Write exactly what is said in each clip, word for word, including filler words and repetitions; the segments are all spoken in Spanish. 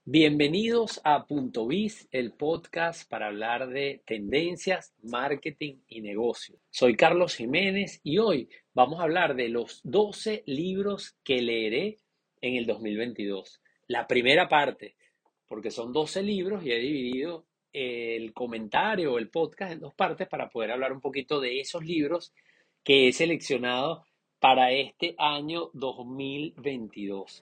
Bienvenidos a Punto Biz, el podcast para hablar de tendencias, marketing y negocio. Soy Carlos Jiménez y hoy vamos a hablar de los doce libros que leeré en el dos mil veintidós. La primera parte, porque son doce libros y he dividido el comentario o el podcast en dos partes para poder hablar un poquito de esos libros que he seleccionado para este año dos mil veintidós.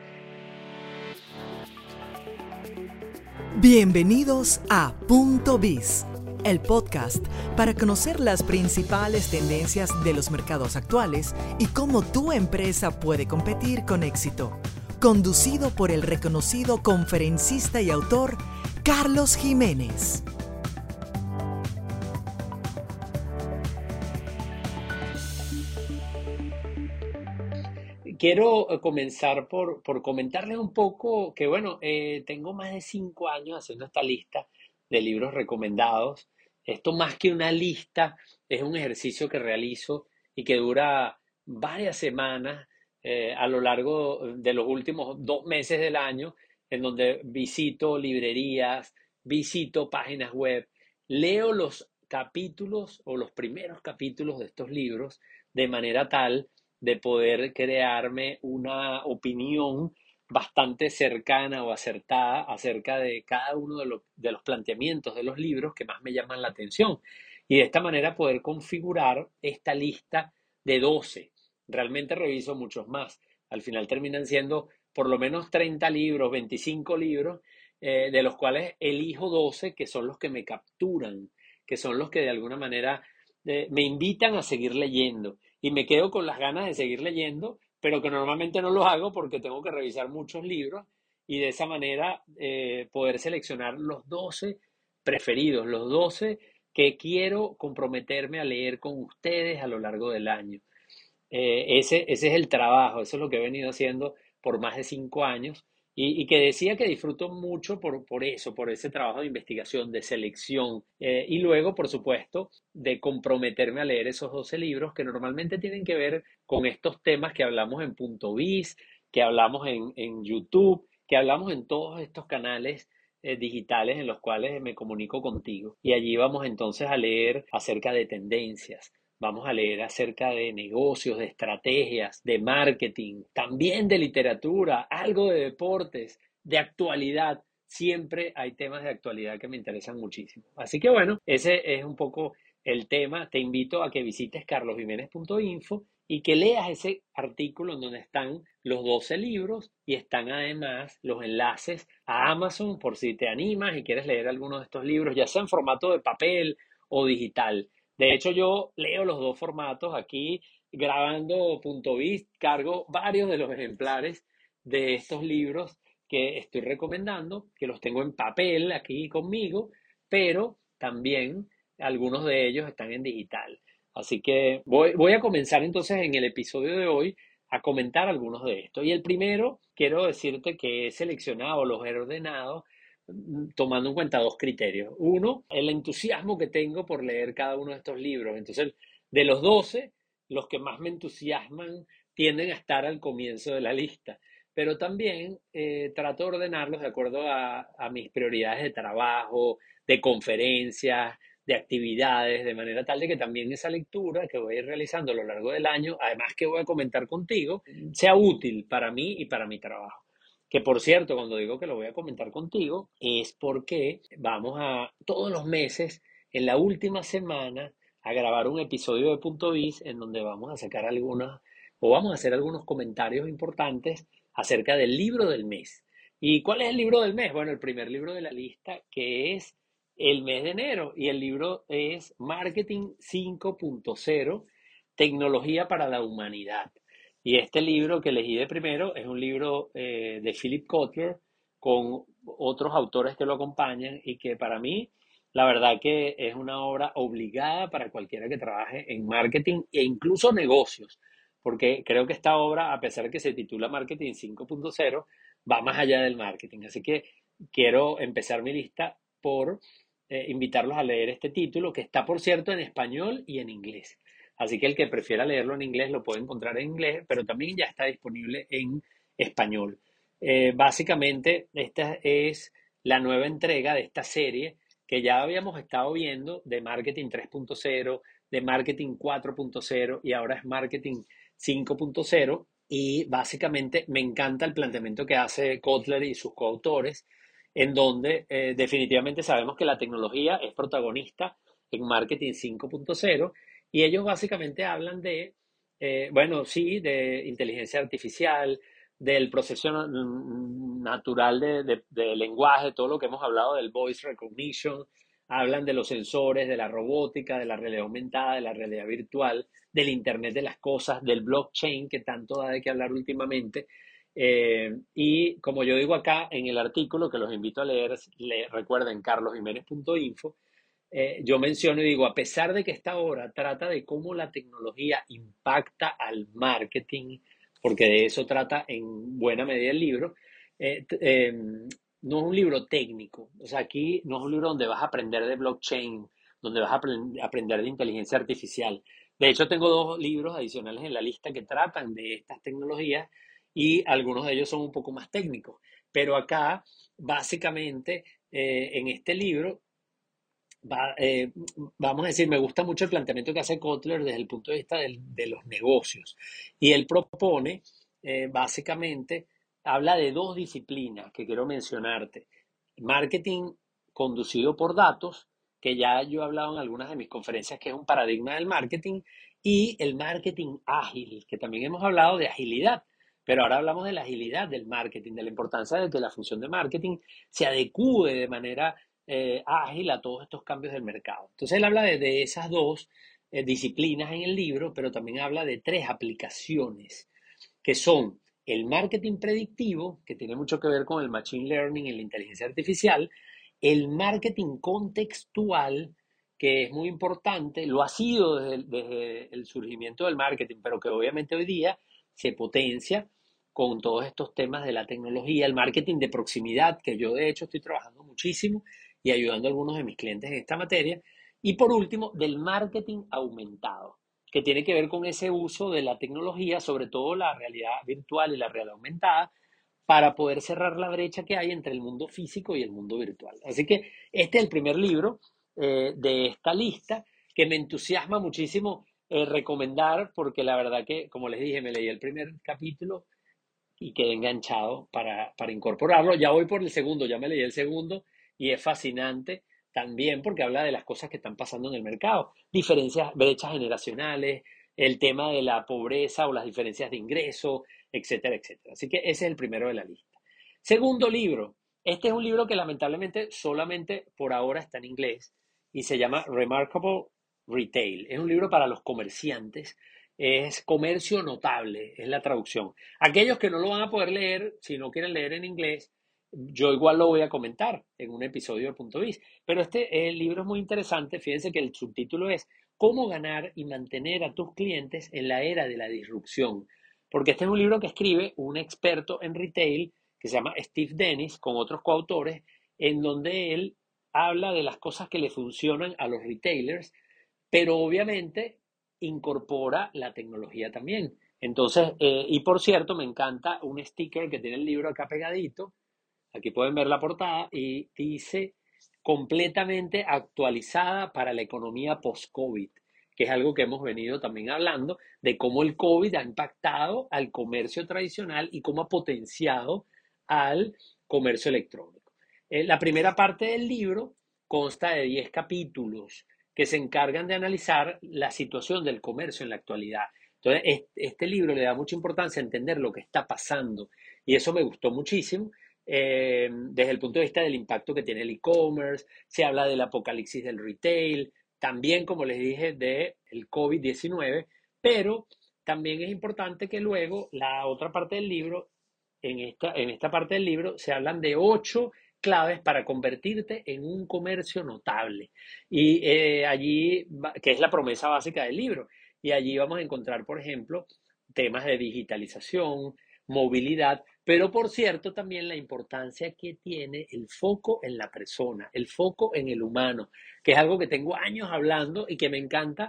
Bienvenidos a Punto Biz, el podcast para conocer las principales tendencias de los mercados actuales y cómo tu empresa puede competir con éxito. Conducido por el reconocido conferencista y autor Carlos Jiménez. Quiero eh, comenzar por, por comentarles un poco que, bueno, eh, tengo más de cinco años haciendo esta lista de libros recomendados. Esto más que una lista, es un ejercicio que realizo y que dura varias semanas eh, a lo largo de los últimos dos meses del año, en donde visito librerías, visito páginas web, leo los capítulos o los primeros capítulos de estos libros de manera tal de poder crearme una opinión bastante cercana o acertada acerca de cada uno de los, de los planteamientos de los libros que más me llaman la atención. Y de esta manera poder configurar esta lista de doce. Realmente reviso muchos más. Al final terminan siendo por lo menos treinta libros, veinticinco libros, eh, de los cuales elijo doce que son los que me capturan, que son los que de alguna manera eh, me invitan a seguir leyendo y me quedo con las ganas de seguir leyendo, pero que normalmente no lo hago porque tengo que revisar muchos libros y de esa manera eh, poder seleccionar los doce preferidos, los doce que quiero comprometerme a leer con ustedes a lo largo del año. Eh, ese, ese es el trabajo, eso es lo que he venido haciendo por más de cinco años y, y que decía que disfruto mucho por, por eso, por ese trabajo de investigación, de selección eh, y luego, por supuesto, de comprometerme a leer esos doce libros que normalmente tienen que ver con estos temas que hablamos en Punto Biz, que hablamos en, en YouTube, que hablamos en todos estos canales eh, digitales en los cuales me comunico contigo. Y allí vamos entonces a leer acerca de tendencias. Vamos a leer acerca de negocios, de estrategias, de marketing, también de literatura, algo de deportes, de actualidad. Siempre hay temas de actualidad que me interesan muchísimo. Así que bueno, ese es un poco el tema. Te invito a que visites carlos jiménez punto info y que leas ese artículo en donde están los doce libros y están además los enlaces a Amazon por si te animas y quieres leer alguno de estos libros, ya sea en formato de papel o digital. De hecho, yo leo los dos formatos aquí, grabando Punto Biz, cargo varios de los ejemplares de estos libros que estoy recomendando, que los tengo en papel aquí conmigo, pero también algunos de ellos están en digital. Así que voy, voy a comenzar entonces en el episodio de hoy a comentar algunos de estos. Y el primero, quiero decirte que he seleccionado, los he ordenado tomando en cuenta dos criterios. Uno, el entusiasmo que tengo por leer cada uno de estos libros. Entonces, de los doce, los que más me entusiasman tienden a estar al comienzo de la lista. Pero también eh, trato de ordenarlos de acuerdo a, a mis prioridades de trabajo, de conferencias, de actividades, de manera tal de que también esa lectura que voy a ir realizando a lo largo del año, además que voy a comentar contigo, sea útil para mí y para mi trabajo. Que por cierto, cuando digo que lo voy a comentar contigo, es porque vamos a todos los meses, en la última semana, a grabar un episodio de Punto Biz en donde vamos a sacar algunas o vamos a hacer algunos comentarios importantes acerca del libro del mes. ¿Y cuál es el libro del mes? Bueno, el primer libro de la lista que es el mes de enero y el libro es Marketing cinco punto cero, Tecnología para la Humanidad. Y este libro que elegí de primero es un libro eh, de Philip Kotler con otros autores que lo acompañan y que para mí, la verdad que es una obra obligada para cualquiera que trabaje en marketing e incluso negocios, porque creo que esta obra, a pesar de que se titula Marketing cinco punto cero, va más allá del marketing. Así que quiero empezar mi lista por eh, invitarlos a leer este título, que está, por cierto, en español y en inglés. Así que el que prefiera leerlo en inglés lo puede encontrar en inglés, pero también ya está disponible en español. Eh, básicamente, esta es la nueva entrega de esta serie que ya habíamos estado viendo de marketing tres punto cero, de marketing cuatro punto cero y ahora es marketing cinco punto cero. Y básicamente me encanta el planteamiento que hace Kotler y sus coautores, en donde eh, definitivamente sabemos que la tecnología es protagonista en marketing cinco punto cero y ellos básicamente hablan de, eh, bueno, sí, de inteligencia artificial, del proceso natural de, de, de, lenguaje, todo lo que hemos hablado del voice recognition, hablan de los sensores, de la robótica, de la realidad aumentada, de la realidad virtual, del Internet de las cosas, del blockchain, que tanto da de qué hablar últimamente. Eh, y como yo digo acá en el artículo, que los invito a leer, le, recuerden carlos jiménez punto info, eh, yo menciono y digo, a pesar de que esta obra trata de cómo la tecnología impacta al marketing, porque de eso trata en buena medida el libro, eh, eh, no es un libro técnico. O sea, aquí no es un libro donde vas a aprender de blockchain, donde vas a aprender de inteligencia artificial. De hecho, tengo dos libros adicionales en la lista que tratan de estas tecnologías y algunos de ellos son un poco más técnicos. Pero acá, básicamente, eh, en este libro, va, eh, vamos a decir, me gusta mucho el planteamiento que hace Kotler desde el punto de vista del, de los negocios. Y él propone, eh, básicamente, habla de dos disciplinas que quiero mencionarte. Marketing conducido por datos, que ya yo he hablado en algunas de mis conferencias, que es un paradigma del marketing, y el marketing ágil, que también hemos hablado de agilidad. Pero ahora hablamos de la agilidad del marketing, de la importancia de que la función de marketing se adecúe de manera eh, ágil a todos estos cambios del mercado. Entonces él habla de, de esas dos eh, disciplinas en el libro, pero también habla de tres aplicaciones, que son el marketing predictivo, que tiene mucho que ver con el machine learning y la inteligencia artificial, el marketing contextual, que es muy importante, lo ha sido desde, desde el surgimiento del marketing, pero que obviamente hoy día se potencia con todos estos temas de la tecnología, el marketing de proximidad, que yo de hecho estoy trabajando muchísimo y ayudando a algunos de mis clientes en esta materia. Y por último, del marketing aumentado, que tiene que ver con ese uso de la tecnología, sobre todo la realidad virtual y la realidad aumentada, para poder cerrar la brecha que hay entre el mundo físico y el mundo virtual. Así que este es el primer libro eh, de esta lista que me entusiasma muchísimo eh, recomendar, porque la verdad que, como les dije, me leí el primer capítulo y quedé enganchado para, para incorporarlo. Ya voy por el segundo, ya me leí el segundo y es fascinante también porque habla de las cosas que están pasando en el mercado, diferencias, brechas generacionales, el tema de la pobreza o las diferencias de ingreso, etcétera, etcétera. Así que ese es el primero de la lista. Segundo libro. Este es un libro que lamentablemente solamente por ahora está en inglés y se llama Remarkable Retail. Es un libro para los comerciantes. Es comercio notable, es la traducción. Aquellos que no lo van a poder leer, si no quieren leer en inglés, yo igual lo voy a comentar en un episodio de Punto Biz. Pero este el libro es muy interesante. Fíjense que el subtítulo es ¿Cómo ganar y mantener a tus clientes en la era de la disrupción? Porque este es un libro que escribe un experto en retail que se llama Steve Dennis, con otros coautores, en donde él habla de las cosas que le funcionan a los retailers, pero obviamente incorpora la tecnología también. Entonces, eh, y por cierto, me encanta un sticker que tiene el libro acá pegadito, aquí pueden ver la portada, y dice completamente actualizada para la economía post-COVID, que es algo que hemos venido también hablando, de cómo el COVID ha impactado al comercio tradicional y cómo ha potenciado al comercio electrónico. Eh, la primera parte del libro consta de diez capítulos que se encargan de analizar la situación del comercio en la actualidad. Entonces, este libro le da mucha importancia a entender lo que está pasando y eso me gustó muchísimo. Eh, desde el punto de vista del impacto que tiene el e-commerce, se habla del apocalipsis del retail, también, como les dije, del COVID diecinueve, pero también es importante que luego la otra parte del libro, en esta, en esta parte del libro, se hablan de ocho claves para convertirte en un comercio notable. Y eh, allí, que es la promesa básica del libro, y allí vamos a encontrar, por ejemplo, temas de digitalización, movilidad, pero por cierto también la importancia que tiene el foco en la persona, el foco en el humano, que es algo que tengo años hablando y que me encanta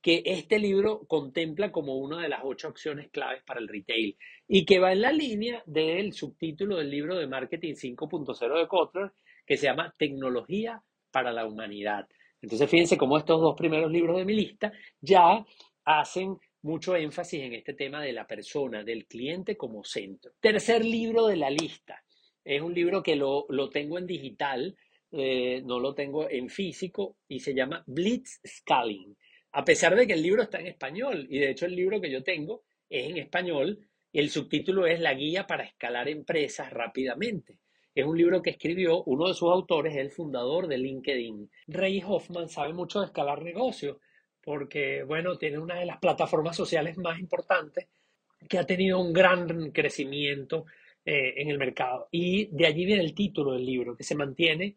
que este libro contempla como una de las ocho acciones claves para el retail y que va en la línea del subtítulo del libro de Marketing cinco punto cero de Kotler, que se llama Tecnología para la Humanidad. Entonces, fíjense cómo estos dos primeros libros de mi lista ya hacen mucho énfasis en este tema de la persona, del cliente como centro. Tercer libro de la lista. Es un libro que lo, lo tengo en digital, eh, no lo tengo en físico, y se llama Blitzscaling. A pesar de que el libro está en español, y de hecho el libro que yo tengo es en español, el subtítulo es La guía para escalar empresas rápidamente. Es un libro que escribió uno de sus autores, el fundador de LinkedIn. Ray Hoffman sabe mucho de escalar negocios, porque, bueno, tiene una de las plataformas sociales más importantes que ha tenido un gran crecimiento eh, en el mercado. Y de allí viene el título del libro, que se mantiene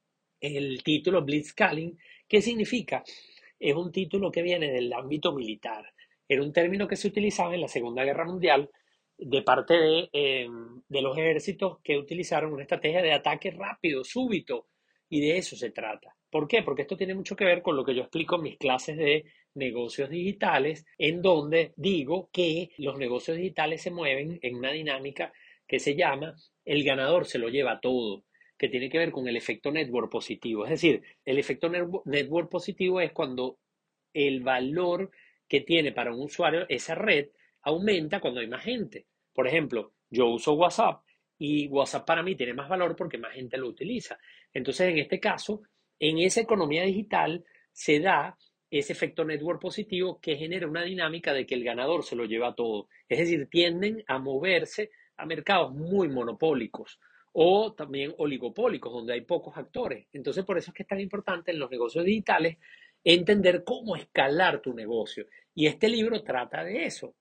el título Blitzscaling. ¿Qué significa? Es un título que viene del ámbito militar. Era un término que se utilizaba en la Segunda Guerra Mundial de parte de, eh, de los ejércitos que utilizaron una estrategia de ataque rápido, súbito, y de eso se trata. ¿Por qué? Porque esto tiene mucho que ver con lo que yo explico en mis clases de negocios digitales, en donde digo que los negocios digitales se mueven en una dinámica que se llama el ganador se lo lleva todo, que tiene que ver con el efecto network positivo. Es decir, el efecto network positivo es cuando el valor que tiene para un usuario esa red aumenta cuando hay más gente. Por ejemplo, yo uso WhatsApp y WhatsApp para mí tiene más valor porque más gente lo utiliza. Entonces, en este caso, en esa economía digital se da ese efecto network positivo que genera una dinámica de que el ganador se lo lleva todo. Es decir, tienden a moverse a mercados muy monopólicos o también oligopólicos, donde hay pocos actores. Entonces, por eso es que es tan importante en los negocios digitales entender cómo escalar tu negocio. Y este libro trata de eso.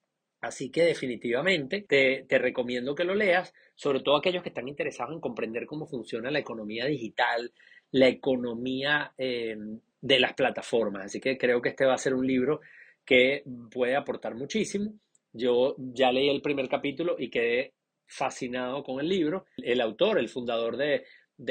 Así que definitivamente te, te recomiendo que lo leas, sobre todo aquellos que están interesados en comprender cómo funciona la economía digital, la economía eh, de las plataformas. Así que creo que este va a ser un libro que puede aportar muchísimo. Yo ya leí el primer capítulo y quedé fascinado con el libro. El autor, el fundador de,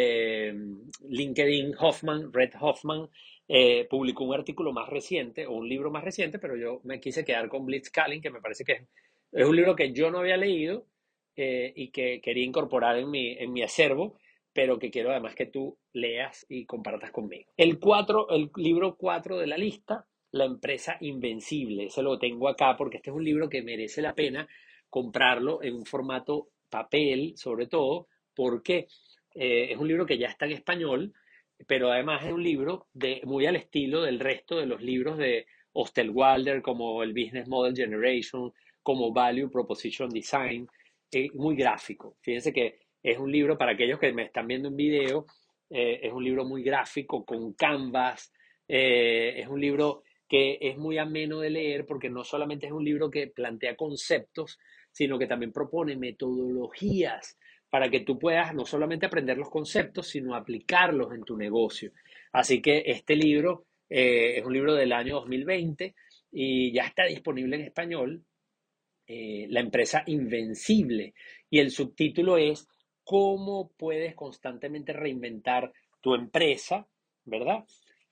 de LinkedIn, Hoffman, Reid Hoffman, eh, publicó un artículo más reciente o un libro más reciente, pero yo me quise quedar con Blitzscaling, que me parece que es, es un libro que yo no había leído eh, y que quería incorporar en mi, en mi acervo, pero que quiero además que tú leas y compartas conmigo. El, cuatro, el libro cuatro de la lista, La empresa invencible. Ese lo tengo acá porque este es un libro que merece la pena comprarlo en un formato papel, sobre todo, porque eh, es un libro que ya está en español, pero además es un libro de, muy al estilo del resto de los libros de Osterwalder, como el Business Model Generation, como Value Proposition Design, eh, muy gráfico. Fíjense que es un libro, para aquellos que me están viendo en video, eh, es un libro muy gráfico, con canvas, eh, es un libro que es muy ameno de leer porque no solamente es un libro que plantea conceptos, sino que también propone metodologías para que tú puedas no solamente aprender los conceptos, sino aplicarlos en tu negocio. Así que este libro eh, es un libro del año dos mil veinte y ya está disponible en español, eh, La empresa invencible. Y el subtítulo es ¿Cómo puedes constantemente reinventar tu empresa, ¿verdad?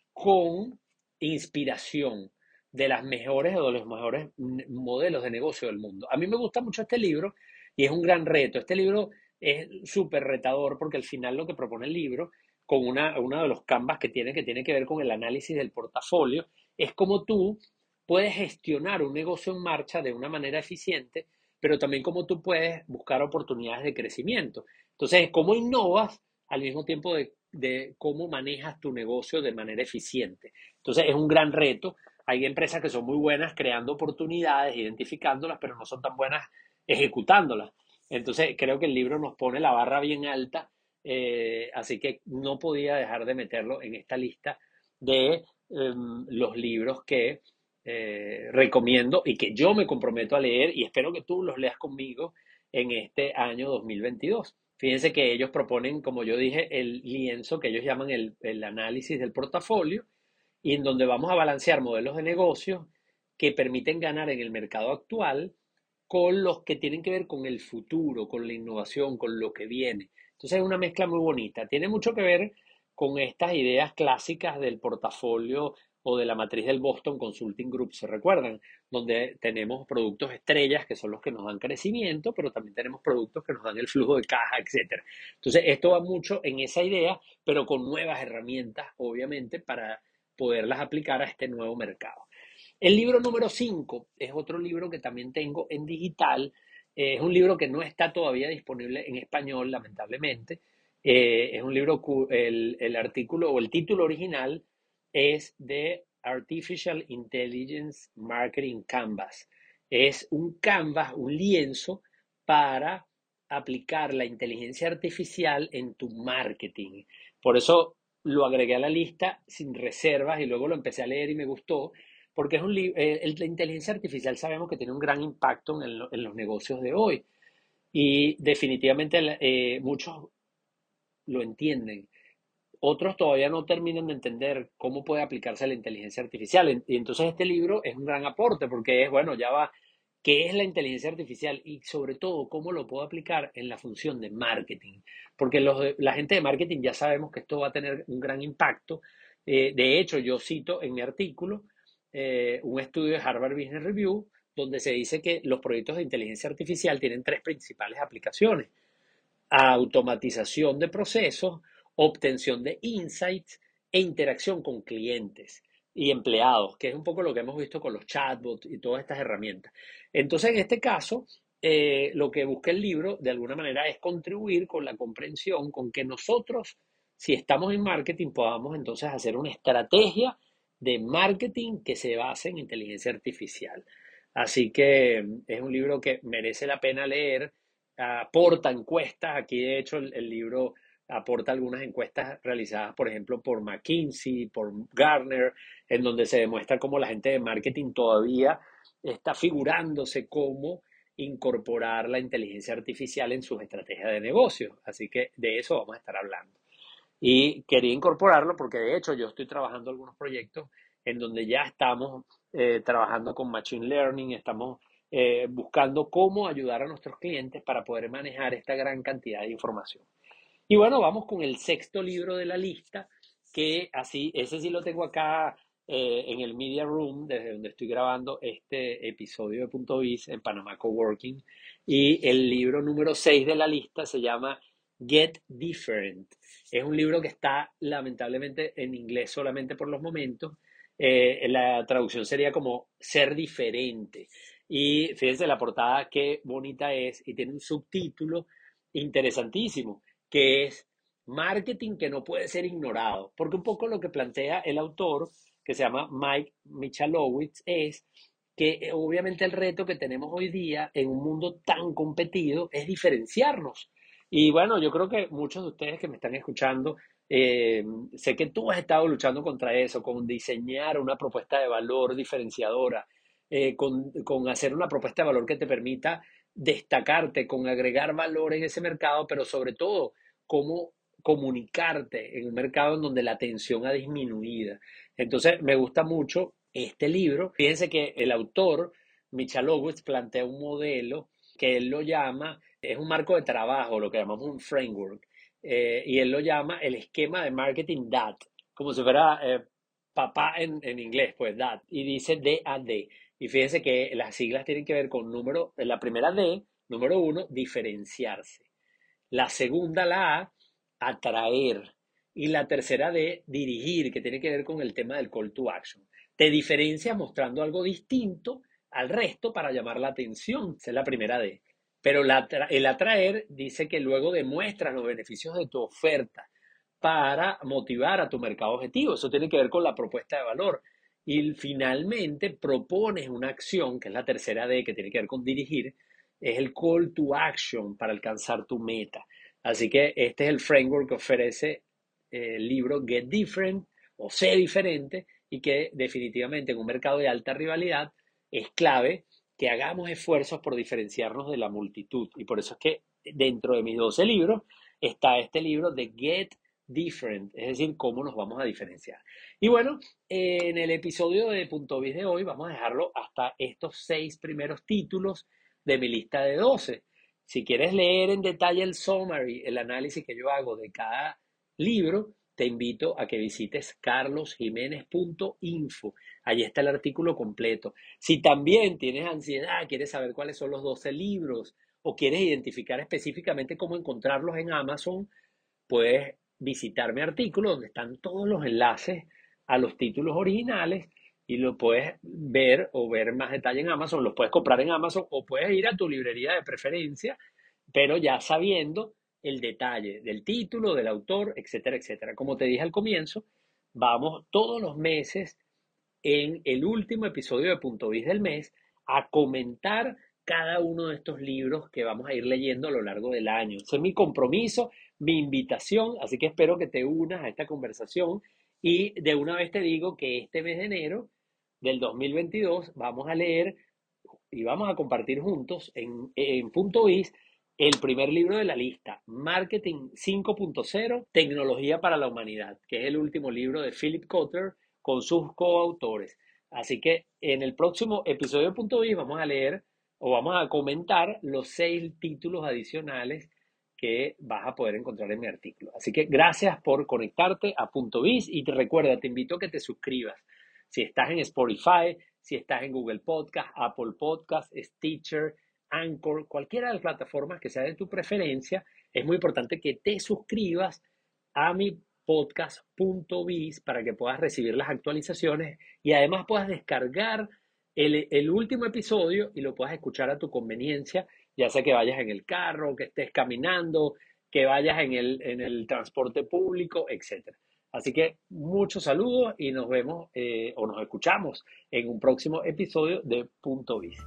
Con inspiración de las mejores o de los mejores modelos de negocio del mundo. A mí me gusta mucho este libro y es un gran reto. Este libro es súper retador porque al final lo que propone el libro, con una, uno de los canvas que tiene, que tiene que ver con el análisis del portafolio, es como tú puedes gestionar un negocio en marcha de una manera eficiente, pero también cómo tú puedes buscar oportunidades de crecimiento. Entonces, cómo innovas al mismo tiempo de, de cómo manejas tu negocio de manera eficiente. Entonces, es un gran reto. Hay empresas que son muy buenas creando oportunidades, identificándolas, pero no son tan buenas ejecutándolas. Entonces, creo que el libro nos pone la barra bien alta, eh, así que no podía dejar de meterlo en esta lista de eh, los libros que eh, recomiendo y que yo me comprometo a leer y espero que tú los leas conmigo en este año dos mil veintidós. Fíjense que ellos proponen, como yo dije, el lienzo que ellos llaman el, el análisis del portafolio y en donde vamos a balancear modelos de negocio que permiten ganar en el mercado actual con los que tienen que ver con el futuro, con la innovación, con lo que viene. Entonces es una mezcla muy bonita. Tiene mucho que ver con estas ideas clásicas del portafolio o de la matriz del Boston Consulting Group, ¿se recuerdan? Donde tenemos productos estrellas que son los que nos dan crecimiento, pero también tenemos productos que nos dan el flujo de caja, etcétera. Entonces, esto va mucho en esa idea, pero con nuevas herramientas, obviamente, para poderlas aplicar a este nuevo mercado. El libro número cinco es otro libro que también tengo en digital. Eh, es un libro que no está todavía disponible en español, lamentablemente. Eh, es un libro, el, el artículo o el título original es de Artificial Intelligence Marketing Canvas. Es un canvas, un lienzo para aplicar la inteligencia artificial en tu marketing. Por eso lo agregué a la lista sin reservas y luego lo empecé a leer y me gustó, porque es un eh, la inteligencia artificial sabemos que tiene un gran impacto en, el, en los negocios de hoy y definitivamente eh, muchos lo entienden. Otros todavía no terminan de entender cómo puede aplicarse la inteligencia artificial. Y entonces este libro es un gran aporte porque es, bueno, ya va, ¿qué es la inteligencia artificial? Y sobre todo, ¿cómo lo puedo aplicar en la función de marketing? Porque los de, la gente de marketing ya sabemos que esto va a tener un gran impacto. Eh, de hecho, yo cito en mi artículo eh, un estudio de Harvard Business Review donde se dice que los proyectos de inteligencia artificial tienen tres principales aplicaciones: automatización de procesos, obtención de insights e interacción con clientes y empleados, que es un poco lo que hemos visto con los chatbots y todas estas herramientas. Entonces, en este caso, eh, lo que busca el libro, de alguna manera, es contribuir con la comprensión, con que nosotros, si estamos en marketing, podamos entonces hacer una estrategia de marketing que se base en inteligencia artificial. Así que es un libro que merece la pena leer, aporta encuestas. Aquí, de hecho, el, el libro aporta algunas encuestas realizadas, por ejemplo, por McKinsey, por Gartner, en donde se demuestra cómo la gente de marketing todavía está figurándose cómo incorporar la inteligencia artificial en sus estrategias de negocio. Así que de eso vamos a estar hablando. Y quería incorporarlo porque, de hecho, yo estoy trabajando algunos proyectos en donde ya estamos eh, trabajando con Machine Learning, estamos eh, buscando cómo ayudar a nuestros clientes para poder manejar esta gran cantidad de información. Y bueno, vamos con el sexto libro de la lista, que así, ese sí lo tengo acá eh, en el Media Room, desde donde estoy grabando este episodio de Punto Biz en Panamá Coworking. Y el libro número seis de la lista se llama Get Different. Es un libro que está lamentablemente en inglés solamente por los momentos. Eh, la traducción sería como ser diferente. Y fíjense la portada, qué bonita es, y tiene un subtítulo interesantísimo, que es marketing que no puede ser ignorado. Porque un poco lo que plantea el autor, que se llama Mike Michalowicz, es que obviamente el reto que tenemos hoy día en un mundo tan competido es diferenciarnos. Y bueno, yo creo que muchos de ustedes que me están escuchando, eh, sé que tú has estado luchando contra eso, con diseñar una propuesta de valor diferenciadora, eh, con, con hacer una propuesta de valor que te permita destacarte, con agregar valor en ese mercado, pero sobre todo, cómo comunicarte en un mercado en donde la atención ha disminuido. Entonces, me gusta mucho este libro. Fíjense que el autor, Michalowicz, plantea un modelo que él lo llama, es un marco de trabajo, lo que llamamos un framework, eh, y él lo llama el esquema de marketing D A T, como si fuera eh, papá en, en inglés, pues D A T, y dice D A D. Y fíjense que las siglas tienen que ver con número, la primera D, número uno, diferenciarse. La segunda, la A, atraer. Y la tercera D, dirigir, que tiene que ver con el tema del call to action. Te diferencias mostrando algo distinto al resto para llamar la atención. Esa es la primera D. Pero la, el atraer dice que luego demuestras los beneficios de tu oferta para motivar a tu mercado objetivo. Eso tiene que ver con la propuesta de valor. Y finalmente propones una acción, que es la tercera D, que tiene que ver con dirigir, es el call to action para alcanzar tu meta. Así que este es el framework que ofrece el libro Get Different o Sé Diferente, y que definitivamente en un mercado de alta rivalidad es clave que hagamos esfuerzos por diferenciarnos de la multitud. Y por eso es que dentro de mis doce libros está este libro de Get Different, es decir, cómo nos vamos a diferenciar. Y bueno, en el episodio de Punto Biz de hoy vamos a dejarlo hasta estos seis primeros títulos de mi lista de doce. Si quieres leer en detalle el summary, el análisis que yo hago de cada libro, te invito a que visites carlos jiménez punto info. Allí está el artículo completo. Si también tienes ansiedad, quieres saber cuáles son los doce libros o quieres identificar específicamente cómo encontrarlos en Amazon, puedes visitar mi artículo donde están todos los enlaces a los títulos originales y lo puedes ver o ver más detalle en Amazon. Los puedes comprar en Amazon o puedes ir a tu librería de preferencia, pero ya sabiendo el detalle del título, del autor, etcétera, etcétera. Como te dije al comienzo, vamos todos los meses en el último episodio de Punto Biz del mes a comentar cada uno de estos libros que vamos a ir leyendo a lo largo del año. Ese es mi compromiso, mi invitación, así que espero que te unas a esta conversación y de una vez te digo que este mes de enero del dos mil veintidós vamos a leer y vamos a compartir juntos en, en Punto Biz el primer libro de la lista, Marketing cinco punto cero, Tecnología para la Humanidad, que es el último libro de Philip Kotler con sus coautores. Así que en el próximo episodio de Punto Biz vamos a leer o vamos a comentar los seis títulos adicionales que vas a poder encontrar en mi artículo. Así que gracias por conectarte a Punto Biz y te recuerda, te invito a que te suscribas. Si estás en Spotify, si estás en Google Podcast, Apple Podcast, Stitcher, Anchor, cualquiera de las plataformas que sea de tu preferencia, es muy importante que te suscribas a mi podcast Punto Biz para que puedas recibir las actualizaciones y además puedas descargar el, el último episodio y lo puedas escuchar a tu conveniencia, ya sea que vayas en el carro, que estés caminando, que vayas en el, en el transporte público, etcétera. Así que muchos saludos y nos vemos eh, o nos escuchamos en un próximo episodio de Punto Biz.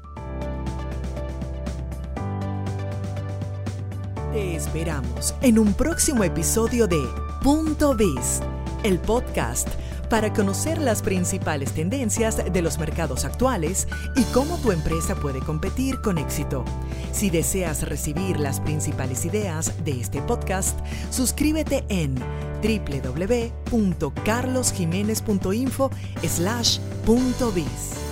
Te esperamos en un próximo episodio de Punto Biz, el podcast para conocer las principales tendencias de los mercados actuales y cómo tu empresa puede competir con éxito. Si deseas recibir las principales ideas de este podcast, suscríbete en w w w punto carlos jiménez punto info slash punto biz.